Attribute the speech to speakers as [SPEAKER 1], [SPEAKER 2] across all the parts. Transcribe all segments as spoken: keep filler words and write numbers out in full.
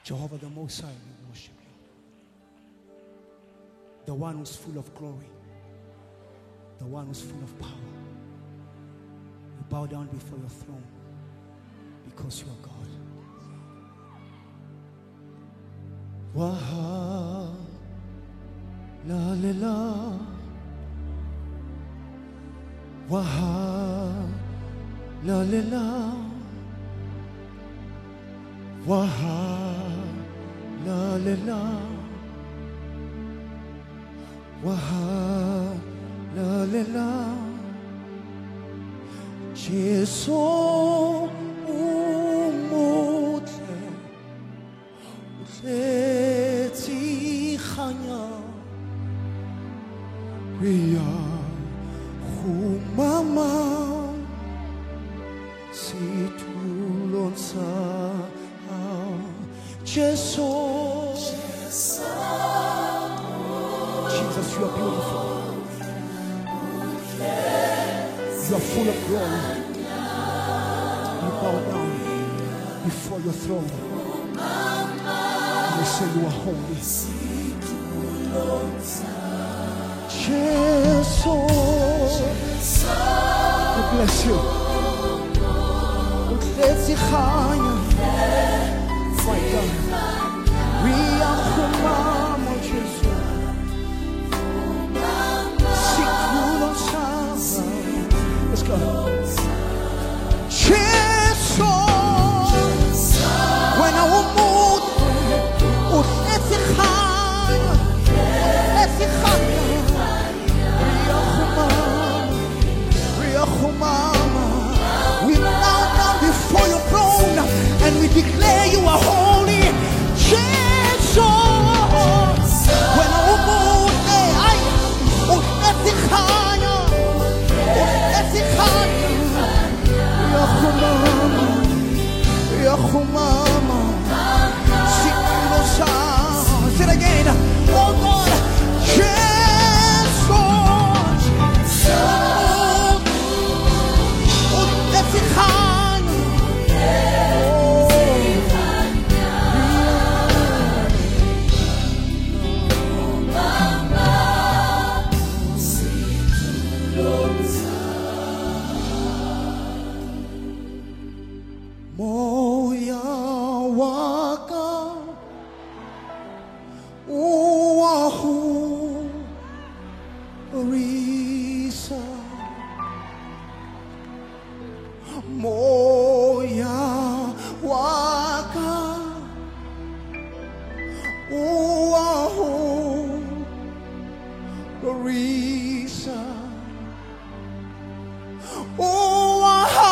[SPEAKER 1] Jehovah the Most High, we worship you. The one who's full of glory. The one who's full of power. We bow down before your throne because you are God. Waha la la la. Waha la la la. Waha la la la. Waha la la la. Jesu umutle utleti khanya ria khumama situlon sa Jesu. Jesus, you are beautiful. You are full of glory. We bow down before your throne. And we say you are holy. Jesus, we bless you. Let's my God, we are Humama, Jesus. Let's go. Jesus, when I will move, let's see high, let's see high. We are Humama. We bow down before your throne and we declare you are holy. Jesus, when I will move, let's see high. Yahumama, Sikinosa. Say it again. Oh God, Jesus. Oh, that's it. Moya waka uahu risa moya waka uahu risa uahu.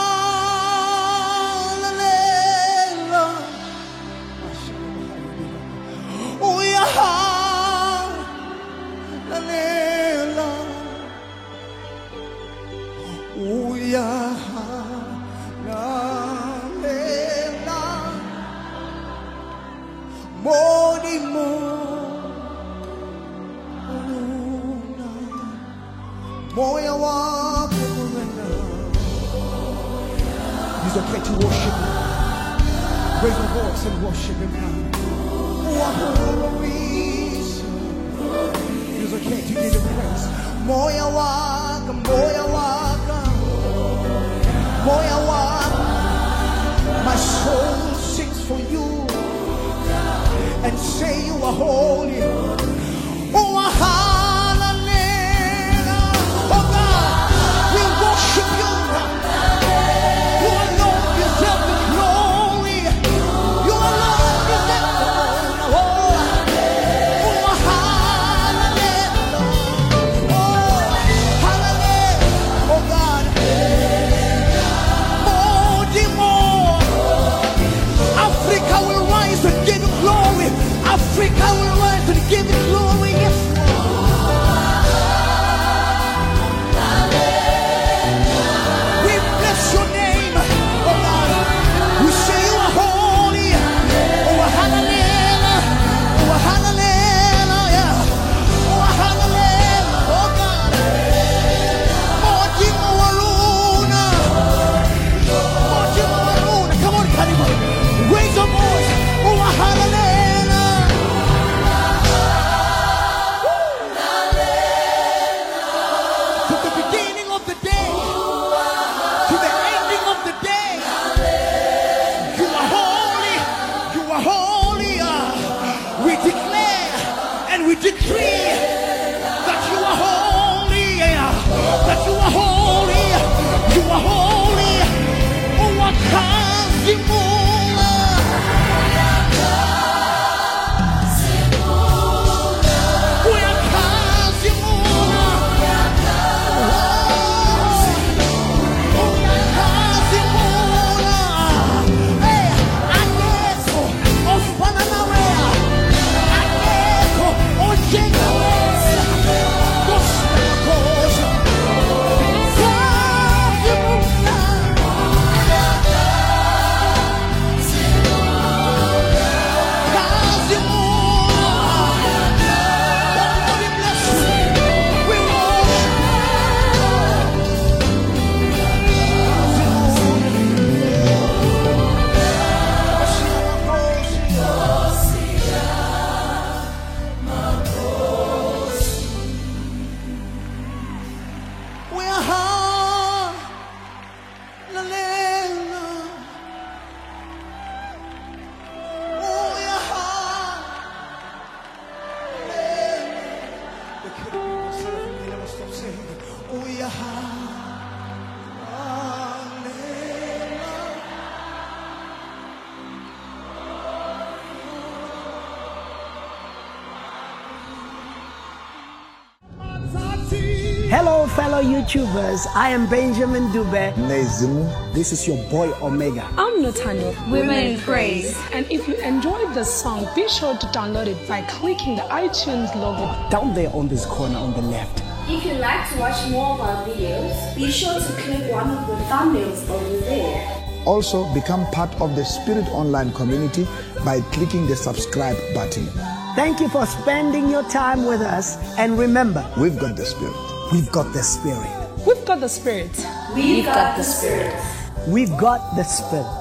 [SPEAKER 1] It's okay to worship him. Raise your voice and worship him now. It's okay to give him praise. Moya waka, moya waka, moya waka. My soul sings for you and say you are holy. Oh, hallelujah. Oh God, we worship you. Africa will rise and give
[SPEAKER 2] Hello, fellow YouTubers. I am Benjamin Dube.
[SPEAKER 1] Nezimu.
[SPEAKER 2] This is your boy Omega.
[SPEAKER 3] I'm Nathaniel.
[SPEAKER 4] Women in Praise.
[SPEAKER 3] And if you enjoyed the song, be sure to download it by clicking the iTunes logo
[SPEAKER 2] down there on this corner on the left.
[SPEAKER 4] If you'd like to watch more of our videos, be sure to click one of the thumbnails over there.
[SPEAKER 1] Also, become part of the Spirit Online community by clicking the subscribe button.
[SPEAKER 2] Thank you for spending your time with us. And remember,
[SPEAKER 1] we've got the Spirit.
[SPEAKER 2] We've got the Spirit.
[SPEAKER 3] We've got the Spirit.
[SPEAKER 4] We've got the Spirit.
[SPEAKER 2] We've got the Spirit.